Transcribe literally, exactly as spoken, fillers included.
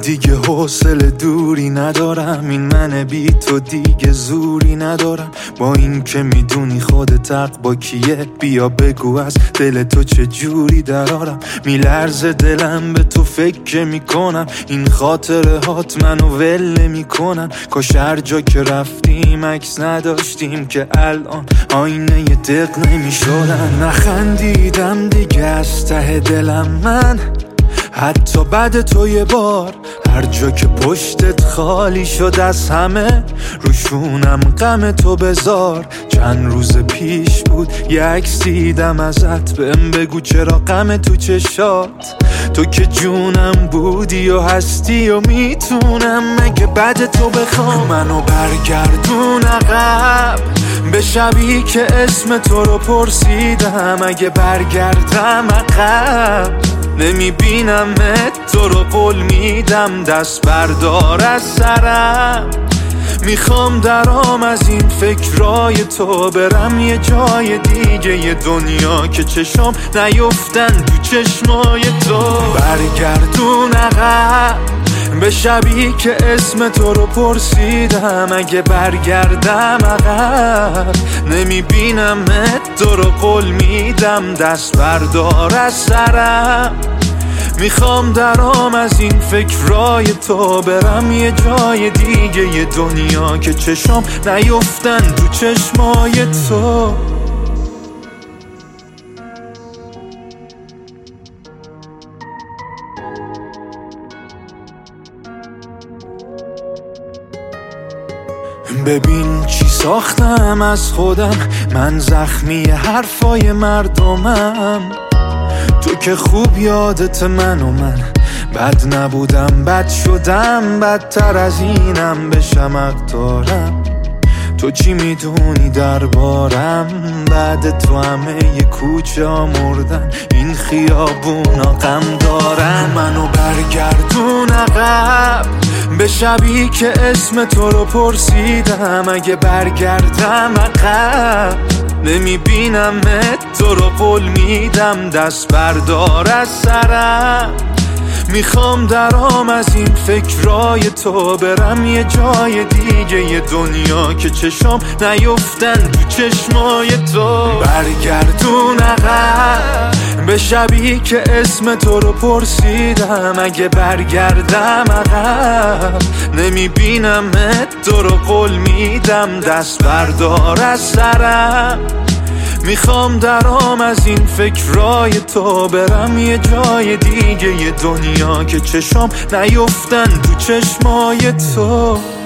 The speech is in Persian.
دیگه حوصله دوری ندارم، این من بی تو دیگه زوری ندارم. با این که میدونی خودت حق با کیه، بیا بگو از دل تو چه جوری درارم. میلرزه دلم به تو فکر میکنم، این خاطره هات منو ول میکنن. کاش هر جا که رفتیم عکس نداشتیم که الان آینه ی دق نمیشدن. نخندیدم دیگه از ته دلم من، حتی بعد تو یه بار. هر جا که پشتت خالی شد از همه، روشونم غم تو بذار. چند روز پیش بود یه عکس دیدم ازت، بهم بگو چرا غم تو چشات. تو که جونم بودی و هستی و میتونم مگه بعد تو بخوام منو برگردون عقب به شبی که اسم تو رو پرسیدم. اگه برگردم عقب نمیبینمت، تو رو قول میدم دست بردار از سرم. میخوام درام از این فکرای تو، برم یه جای دیگه یه دنیا که چشم نیفتن تو چشمای تو. برگردون عقب به شبی که اسم تو رو پرسیدم. اگه برگردم عقب نمیبینمت، تو رو قول میدم دست بردار از سرم. میخوام درام از این فکرای تو، برم یه جای دیگه یه دنیا که چشم نیفتن تو چشمای تو. ببین چی ساختم از خودم، من زخمی حرفای مردمم. تو که خوب یادت من و من بد نبودم، بد شدم، بدتر از اینم بشم اقدارم. تو چی میدونی دربارم؟ بعد تو همه ی کوچه ها مردن، این خیابونا غم دارن. منو برگردون عقب به شبی که اسم تو رو پرسیدم. اگه برگردم عقب نمیبینمت، تو رو قول میدم دست بردار از سرم. میخوام درام از این فکرای تو، برم یه جای دیگه یه دنیا که چشم نیفتن تو چشمای تو. برگردون عقب به شبی که اسم تو رو پرسیدم. اگه برگردم عقب نمیبینمت، تو رو قول میدم دست بردار از سرم. میخوام درام از این فکرای تو، برم یه جای دیگه یه دنیا که چشم نیفتن تو چشمای تو.